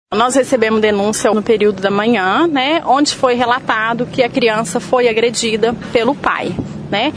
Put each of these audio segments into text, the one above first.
Nós recebemos denúncia no período da manhã, né, onde foi relatado que a criança foi agredida pelo pai, né?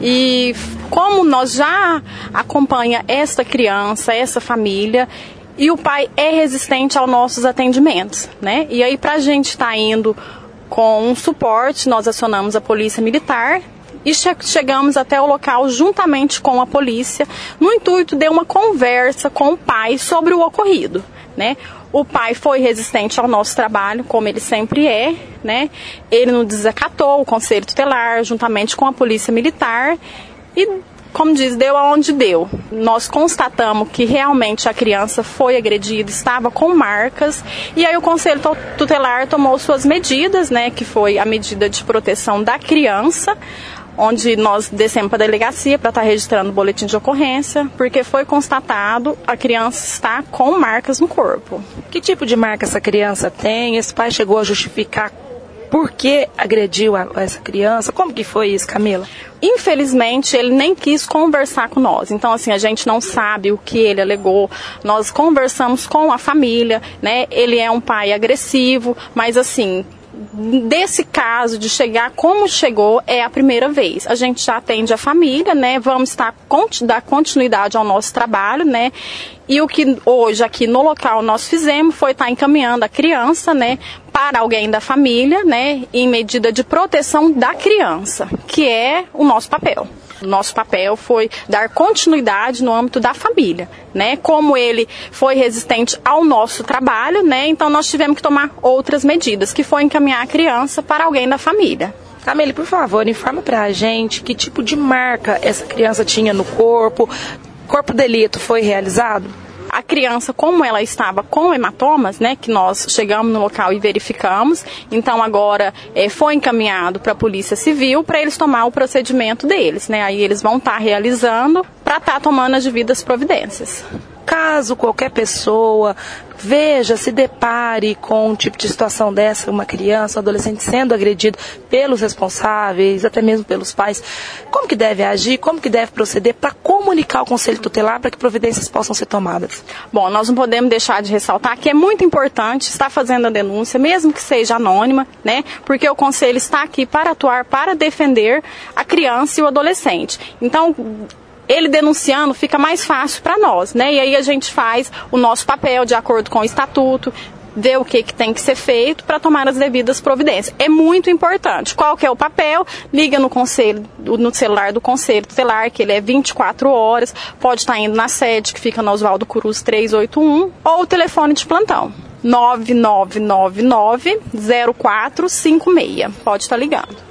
E como nós já acompanha essa criança, essa família, e o pai é resistente aos nossos atendimentos, né? E aí, para a gente estar indo com um suporte, nós acionamos a Polícia Militar e chegamos até o local juntamente com a polícia, no intuito de uma conversa com o pai sobre o ocorrido, né? O pai foi resistente ao nosso trabalho, como ele sempre é, né? Ele nos desacatou o Conselho Tutelar, juntamente com a Polícia Militar, e, como diz, deu aonde deu. Nós constatamos que realmente a criança foi agredida, estava com marcas, e aí o Conselho Tutelar tomou suas medidas, né? Que foi a medida de proteção da criança, onde nós descemos para a delegacia para estar registrando o boletim de ocorrência, porque foi constatado a criança está com marcas no corpo. Que tipo de marca essa criança tem? Esse pai chegou a justificar por que agrediu essa criança? Como que foi isso, Camila? Infelizmente, ele nem quis conversar com nós. Então, assim, a gente não sabe o que ele alegou. Nós conversamos com a família, né? Ele é um pai agressivo, mas assim, desse caso de chegar como chegou é a primeira vez. A gente já atende a família, né? Vamos dar continuidade ao nosso trabalho, né? E o que hoje aqui no local nós fizemos foi estar encaminhando a criança, né, para alguém da família, né, em medida de proteção da criança, que é o nosso papel. O nosso papel foi dar continuidade no âmbito da família, né? Como ele foi resistente ao nosso trabalho, né? Então nós tivemos que tomar outras medidas, que foi encaminhar a criança para alguém da família. Camila, por favor, informa pra gente que tipo de marca essa criança tinha no corpo. Corpo de delito foi realizado? A criança, como ela estava com hematomas, né, que nós chegamos no local e verificamos, então agora foi encaminhado para a Polícia Civil para eles tomar o procedimento deles, né, aí eles vão estar realizando para estar tomando as devidas providências. Caso qualquer pessoa veja, se depare com um tipo de situação dessa, uma criança, um adolescente sendo agredido pelos responsáveis, até mesmo pelos pais, como que deve agir, como que deve proceder para comunicar ao Conselho Tutelar para que providências possam ser tomadas? Bom, nós não podemos deixar de ressaltar que é muito importante estar fazendo a denúncia, mesmo que seja anônima, né? Porque o Conselho está aqui para atuar, para defender a criança e o adolescente. Então, ele denunciando fica mais fácil para nós, né? E aí a gente faz o nosso papel de acordo com o estatuto, vê o que tem que ser feito para tomar as devidas providências. É muito importante. Qual que é o papel? Liga no conselho, no celular do Conselho Tutelar, que ele é 24 horas, pode estar indo na sede, que fica na Oswaldo Cruz 381, ou o telefone de plantão, 9999-0456. Pode estar ligando.